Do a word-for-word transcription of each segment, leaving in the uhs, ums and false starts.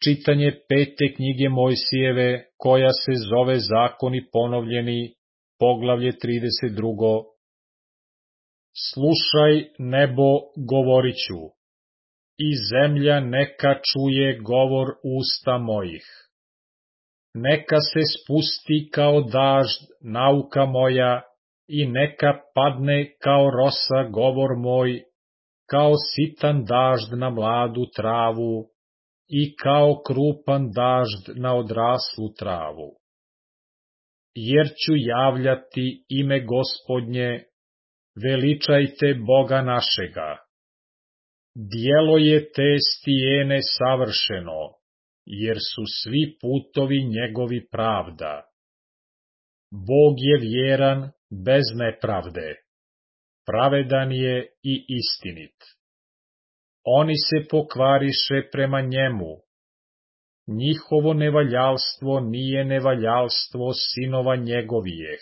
Čitanje pete knjige Mojsijeve, koja se zove Zakoni ponovljeni, poglavlje trideset drugo. Slušaj, nebo, govorit ću, i zemlja neka čuje govor usta mojih. Neka se spusti kao dažd nauka moja, i neka padne kao rosa govor moj, kao sitan dažd na mladu travu, i kao krupan dažd na odraslu travu. Jer ću javljati ime Gospodnje, veličajte Boga našega. Djelo je te stijene savršeno, jer su svi putovi njegovi pravda. Bog je vjeran bez nepravde, pravedan je i istinit. Oni se pokvariše prema njemu. Njihovo nevaljalstvo nije nevaljalstvo sinova njegovijeh.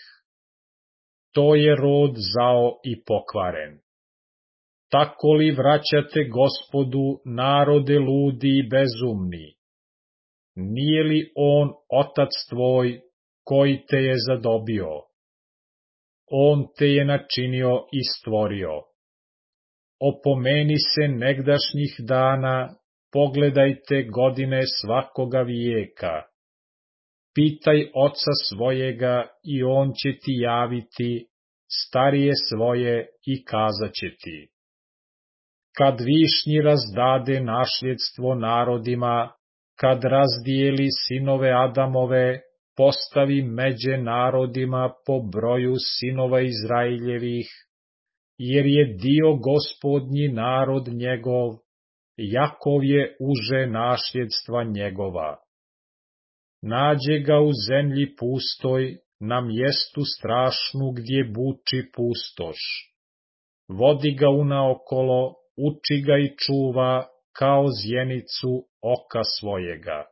To je rod zao i pokvaren. Tako li vraćate Gospodu narode ludi i bezumni? Nije li on otac tvoj koji te je zadobio? On te je načinio i stvorio. Opomeni se negdašnjih dana, pogledajte godine svakoga vijeka. Pitaj oca svojega i on će ti javiti, starije svoje i kazat će ti. Kad višnji razdade našljedstvo narodima, kad razdijeli sinove Adamove, postavi međe narodima po broju sinova Izraeljevih, jer je dio Gospodnji narod njegov, Jakov je uže našljedstva njegova. Nađe ga u zemlji pustoj, na mjestu strašnu gdje buči pustoš. Vodi ga unaokolo, uči ga i čuva, kao zjenicu oka svojega.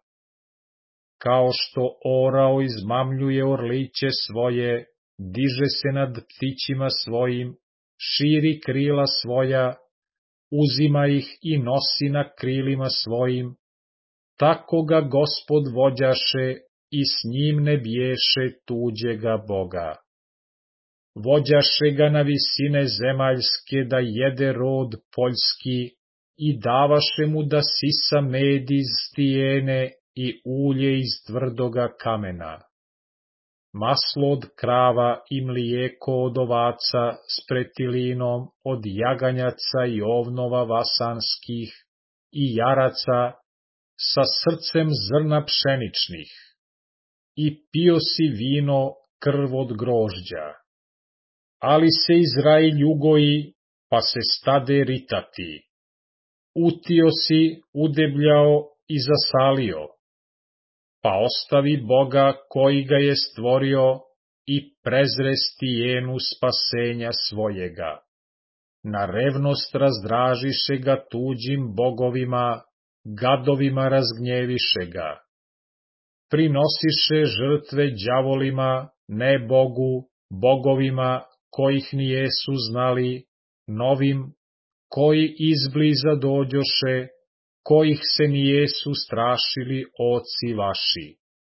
Kao što orao izmamljuje orliće svoje, diže se nad ptićima svojim, širi krila svoja, uzima ih i nosi na krilima svojim, tako ga Gospod vođaše i s njim ne biješe tuđega Boga. Vođaše ga na visine zemaljske da jede rod poljski i davaše mu da sisa med iz stijene i ulje iz tvrdoga kamena. Maslo od krava i mlijeko od ovaca s pretilinom, od jaganjaca i ovnova vasanskih i jaraca, sa srcem zrna pšeničnih. I pio si vino, krv od grožđa. Ali se Izrael ugoji, pa se stade ritati. Utio si, udebljao i zasalio. Pa ostavi Boga koji ga je stvorio i prezre stijenu spasenja svojega. Na revnost razdražiše ga tuđim bogovima, gadovima razgnjeviše ga. Prinosiše žrtve đavolima, ne Bogu, bogovima kojih nijesu znali, novim, koji izbliza dođoše, kojih se nijesu strašili oci vaši.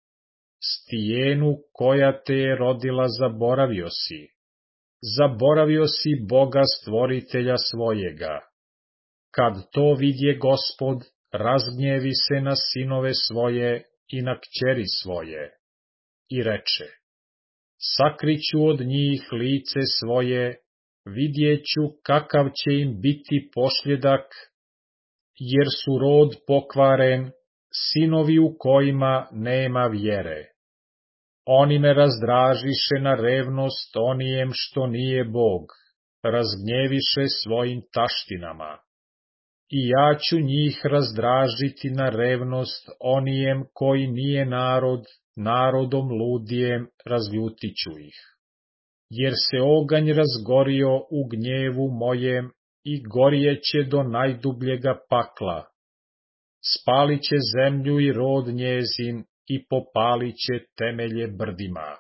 Stijenu koja te je rodila zaboravio si, zaboravio si Boga stvoritelja svojega. Kad to vidje Gospod, razgnjevi se na sinove svoje i na kćeri svoje. I reče, sakriću od njih lice svoje, vidjeću kakav će im biti pošljedak, jer su rod pokvaren, sinovi u kojima nema vjere. Oni me razdražiše na revnost onijem što nije Bog, razgnjeviše svojim taštinama. I ja ću njih razdražiti na revnost onijem koji nije narod, narodom ludijem razljutit ću ih. Jer se oganj razgorio u gnjevu mojem i gorjeće do najdubljega pakla. Spalit će zemlju i rod njezin i popalit će temelje brdima.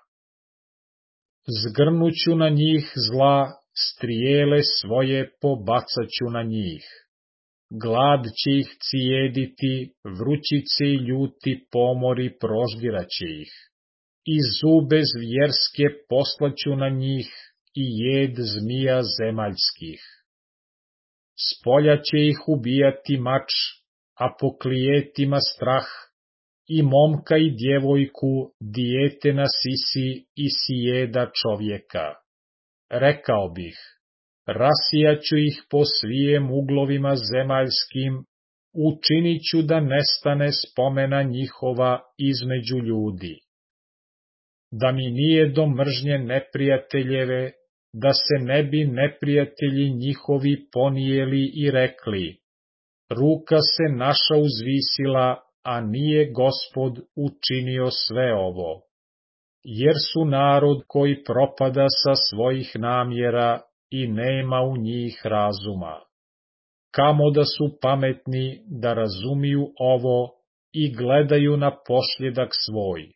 Zgrnuću na njih zla, strijele svoje pobacaću na njih. glad će ih cijediti, vrućice i ljuti pomori proždiraće ih. I zube zvjerske poslaću na njih, i jed zmija zemaljskih. Spolja će ih ubijati mač, a po klijetima strah, i momka i djevojku dijete na sisi i sjeda čovjeka. Rekao bih, rasijaću ih po svijem uglovima zemaljskim, učinit ću da nestane spomena njihova između ljudi. Da mi nije do mržnje neprijateljeve, da se ne bi neprijatelji njihovi ponijeli i rekli, ruka se naša uzvisila, a nije Gospod učinio sve ovo. Jer su narod koji propada sa svojih namjera i nema u njih razuma. Kamo da su pametni da razumiju ovo i gledaju na pošljedak svoj.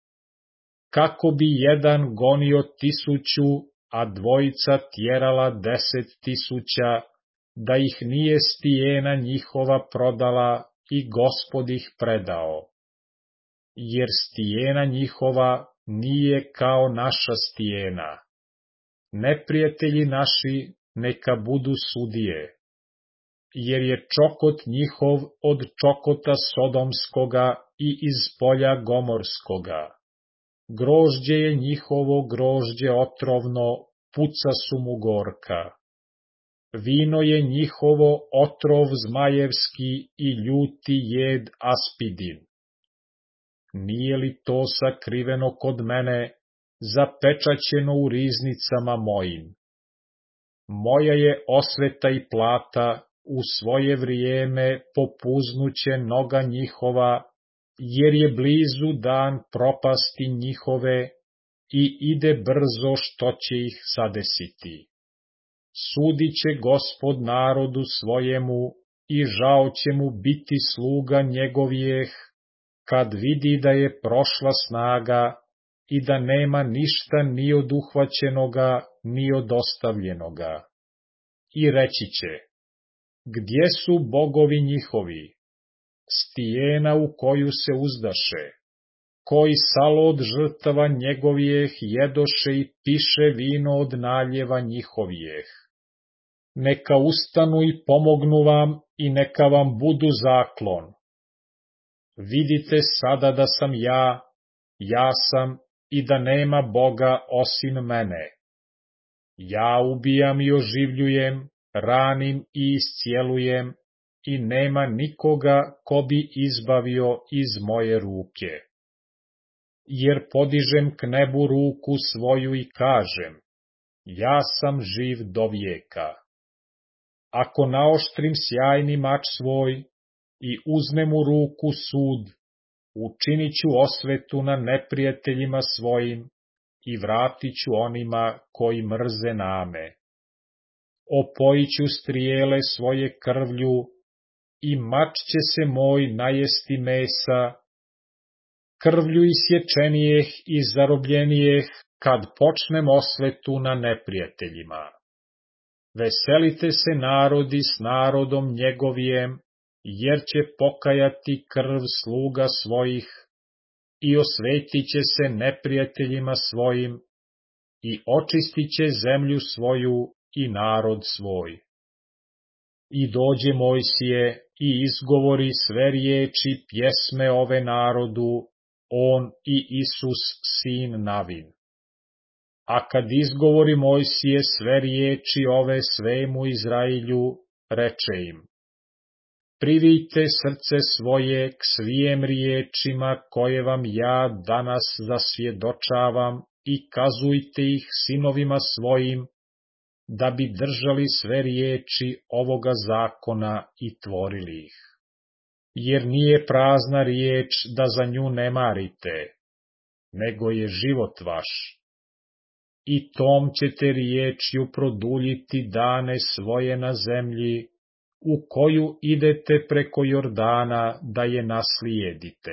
Kako bi jedan gonio tisuću, a dvojica tjerala deset tisuća, da ih nije stijena njihova prodala i Gospod ih predao. Jer stijena njihova nije kao naša stijena. Neprijatelji naši neka budu sudije. Jer je čokot njihov od čokota sodomskoga i iz polja gomorskoga. Grožđe je njihovo grožđe otrovno, puca su mu gorka. Vino je njihovo otrov zmajevski i ljuti jed aspidin. Nije li to sakriveno kod mene, zapečaćeno u riznicama mojim? Moja je osveta i plata, u svoje vrijeme popuznuće noga njihova, jer je blizu dan propasti njihove i ide brzo što će ih sadesiti. Sudit će Gospod narodu svojemu i žao će mu biti sluga njegovijeh, kad vidi da je prošla snaga i da nema ništa ni od uhvaćenoga, ni od ostavljenoga. I reći će, gdje su bogovi njihovi? Stijena u koju se uzdaše, koji salo od žrtava njegovijeh jedoše i piše vino od naljeva njihovijeh. Neka ustanu i pomognu vam i neka vam budu zaklon. Vidite sada da sam ja, ja sam i da nema Boga osim mene. Ja ubijam i oživljujem, ranim i iscijelujem, i nema nikoga ko bi izbavio iz moje ruke. Jer podižem k nebu ruku svoju i kažem, ja sam živ do vijeka. Ako naoštrim sjajni mač svoj i uzmem u ruku sud, učinit ću osvetu na neprijateljima svojim i vratit ću onima koji mrze name. Opojit ću strijele svoje krvlju i mač će se moj najesti mesa, krvlju isječenijeh i zarobljenijeh, kad počnem osvetu na neprijateljima. Veselite se narodi s narodom njegovijem, jer će pokajati krv sluga svojih i osvetit će se neprijateljima svojim i očistit će zemlju svoju i narod svoj. I dođe Mojsije i izgovori sve riječi pjesme ove narodu, on i Isus sin Navin. A kad izgovori Mojsije sve riječi ove svemu Izrailju, reče im, privijte srce svoje k svijem riječima koje vam ja danas zasvjedočavam i kazujte ih sinovima svojim, da bi držali sve riječi ovoga zakona i tvorili ih. Jer nije prazna riječ da za nju ne marite, nego je život vaš. I tom ćete riječju produljiti dane svoje na zemlji, u koju idete preko Jordana da je naslijedite.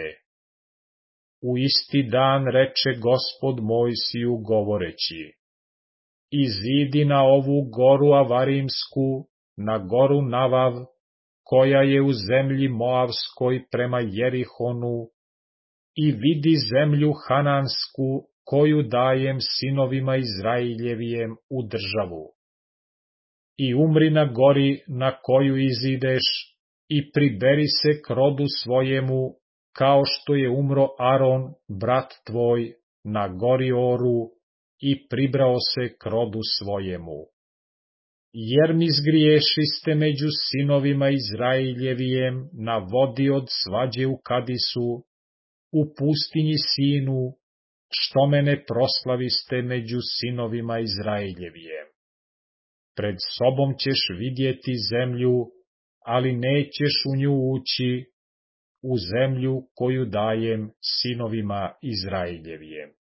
U isti dan reče Gospod Mojsiju govoreći, izidi na ovu goru Avarimsku, na goru Navav, koja je u zemlji Moavskoj prema Jerihonu, i vidi zemlju Hanansku, koju dajem sinovima Izrailjevijem u državu. I umri na gori na koju izideš, i priberi se k rodu svojemu, kao što je umro Aron, brat tvoj, na gori Oru, i pribrao se k rodu svojemu. Jer mi zgriješiste među sinovima Izrailjevijem na vodi od svađe u Kadisu, u pustinji Sinu, što me ne proslaviste među sinovima Izrailjevijem. Pred sobom ćeš vidjeti zemlju, ali nećeš u nju ući, u zemlju koju dajem sinovima Izrailjevijem.